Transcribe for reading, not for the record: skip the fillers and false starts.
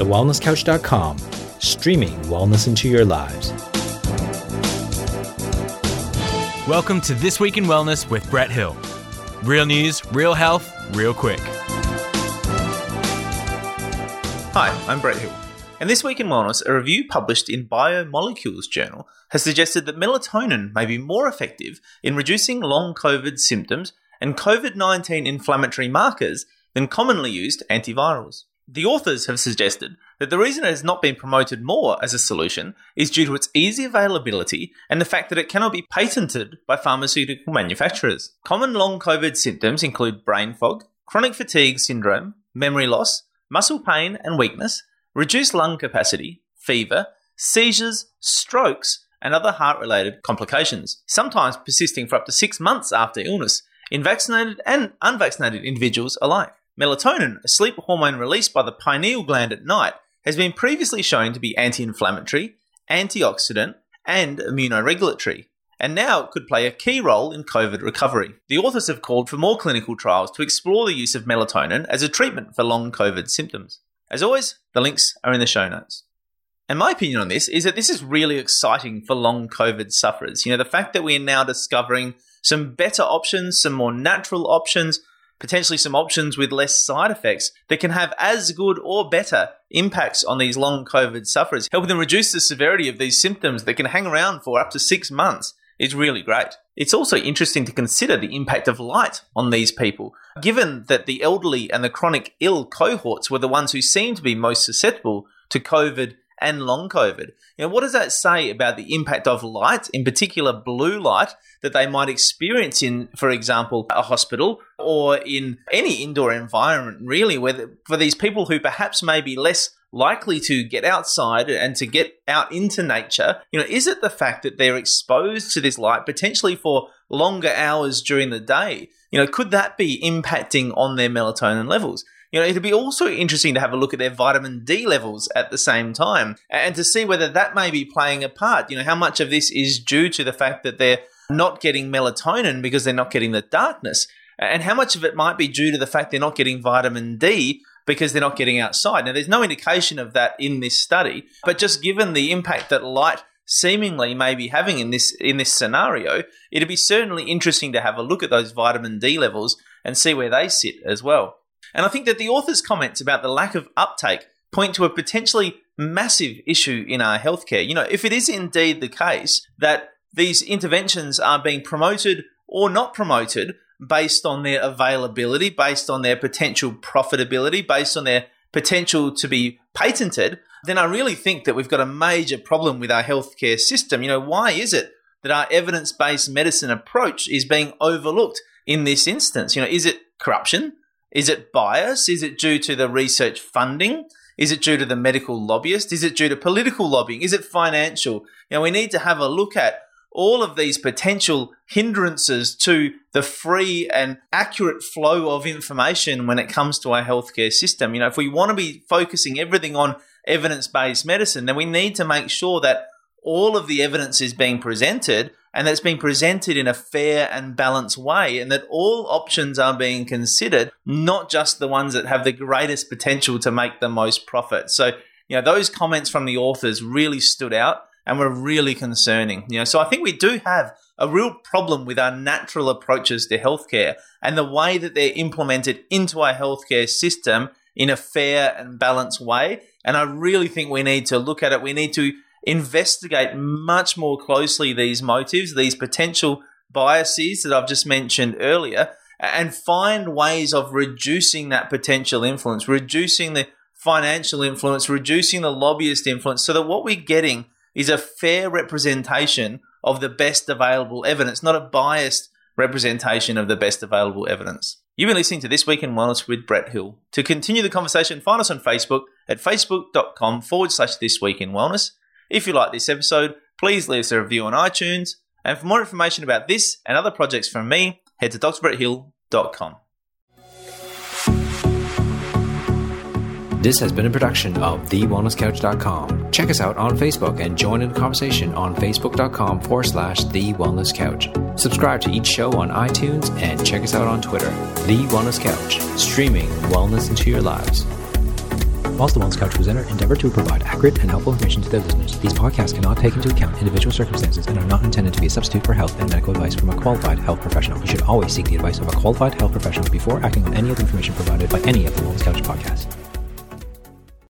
thewellnesscouch.com, streaming wellness into your lives. Welcome to This Week in Wellness with Brett Hill. Real news, real health, real quick. Hi, I'm Brett Hill. And This Week in Wellness, a review published in Biomolecules Journal has suggested that melatonin may be more effective in reducing long COVID symptoms and COVID-19 inflammatory markers than commonly used antivirals. The authors have suggested that the reason it has not been promoted more as a solution is due to its easy availability and the fact that it cannot be patented by pharmaceutical manufacturers. Common long COVID symptoms include brain fog, chronic fatigue syndrome, memory loss, muscle pain and weakness, reduced lung capacity, fever, seizures, strokes, and other heart-related complications, sometimes persisting for up to 6 months after illness in vaccinated and unvaccinated individuals alike. Melatonin, a sleep hormone released by the pineal gland at night, has been previously shown to be anti-inflammatory, antioxidant, and immunoregulatory, and now it could play a key role in COVID recovery. The authors have called for more clinical trials to explore the use of melatonin as a treatment for long COVID symptoms. As always, the links are in the show notes. And my opinion on this is that this is really exciting for long COVID sufferers. The fact that we are now discovering some better options, some more natural options, potentially some options with less side effects that can have as good or better impacts on these long COVID sufferers, helping them reduce the severity of these symptoms that can hang around for up to 6 months is really great. It's also interesting to consider the impact of light on these people, given that the elderly and the chronic ill cohorts were the ones who seem to be most susceptible to COVID and long COVID. What does that say about the impact of light, in particular blue light, that they might experience in, for example, a hospital or in any indoor environment, really, where for these people who perhaps may be less likely to get outside and to get out into nature, is it the fact that they're exposed to this light potentially for longer hours during the day? Could that be impacting on their melatonin levels? It'd be also interesting to have a look at their vitamin D levels at the same time and to see whether that may be playing a part. How much of this is due to the fact that they're not getting melatonin because they're not getting the darkness, and how much of it might be due to the fact they're not getting vitamin D because they're not getting outside. Now, there's no indication of that in this study, but just given the impact that light seemingly may be having in this scenario, it'd be certainly interesting to have a look at those vitamin D levels and see where they sit as well. And I think that the author's comments about the lack of uptake point to a potentially massive issue in our healthcare. If it is indeed the case that these interventions are being promoted or not promoted based on their availability, based on their potential profitability, based on their potential to be patented, then I really think that we've got a major problem with our healthcare system. Why is it that our evidence-based medicine approach is being overlooked in this instance? Is it corruption? Is it bias? Is it due to the research funding? Is it due to the medical lobbyist? Is it due to political lobbying? Is it financial? We need to have a look at all of these potential hindrances to the free and accurate flow of information when it comes to our healthcare system. If we want to be focusing everything on evidence-based medicine, then we need to make sure that all of the evidence is being presented and that it's being presented in a fair and balanced way, and that all options are being considered, not just the ones that have the greatest potential to make the most profit. So, those comments from the authors really stood out and were really concerning. So I think we do have a real problem with our natural approaches to healthcare and the way that they're implemented into our healthcare system in a fair and balanced way. And I really think we need to look at it. We need to investigate much more closely these motives, these potential biases that I've just mentioned earlier, and find ways of reducing that potential influence, reducing the financial influence, reducing the lobbyist influence, so that what we're getting is a fair representation of the best available evidence, not a biased representation of the best available evidence. You've been listening to This Week in Wellness with Brett Hill. To continue the conversation, find us on Facebook at facebook.com/This Week in Wellness. If you like this episode, please leave us a review on iTunes. And for more information about this and other projects from me, head to drbretthill.com. This has been a production of TheWellnessCouch.com. Check us out on Facebook and join in the conversation on Facebook.com/TheWellnessCouch. Subscribe to each show on iTunes and check us out on Twitter. The Wellness Couch, streaming wellness into your lives. Whilst the Wellness Couch presenter endeavor to provide accurate and helpful information to their listeners, these podcasts cannot take into account individual circumstances and are not intended to be a substitute for health and medical advice from a qualified health professional. You should always seek the advice of a qualified health professional before acting on any of the information provided by any of the Wellness Couch podcasts.